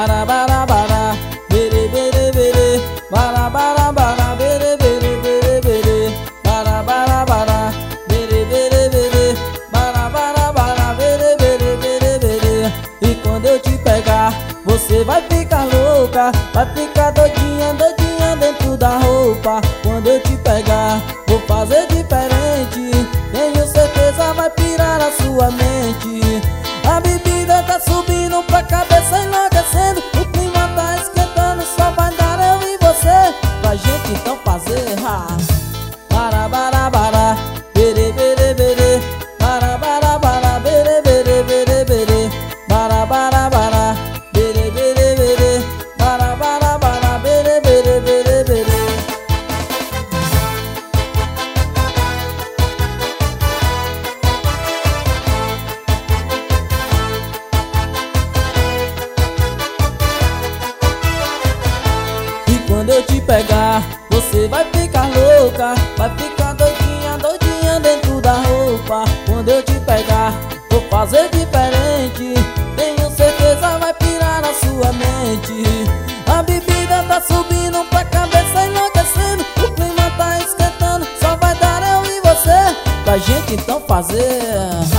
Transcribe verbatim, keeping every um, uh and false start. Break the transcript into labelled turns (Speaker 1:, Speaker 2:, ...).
Speaker 1: bara bara bara, bere bere bere, bara bara bara, bere bere bere bere, bara bara bara, bere bere bere, bara bara bara, bere bere bere bere. E quando eu te pegar, você vai ficar louca, vai ficar doidinha, doidinha dentro da roupa. Quando eu te pegar, vou fazer diferente, tenho certeza vai pirar a sua mente. A bebida tá subindo pra cabeça, enlouquecendo, o clima tá esquentando, só vai dar eu e você pra gente então fazer. Ha. Bara bara bara, bere bere bere, bara bara bara, bere bere bere bere, bara bara bara, bere bere bere, bara bara bara, bere bere bere bere. Quando eu te pegar, você vai ficar louca, vai ficar doidinha, doidinha dentro da roupa. Quando eu te pegar, vou fazer diferente, tenho certeza vai pirar a sua mente. A bebida tá subindo pra cabeça, enlouquecendo, o clima tá esquentando, só vai dar eu e você pra gente então fazer.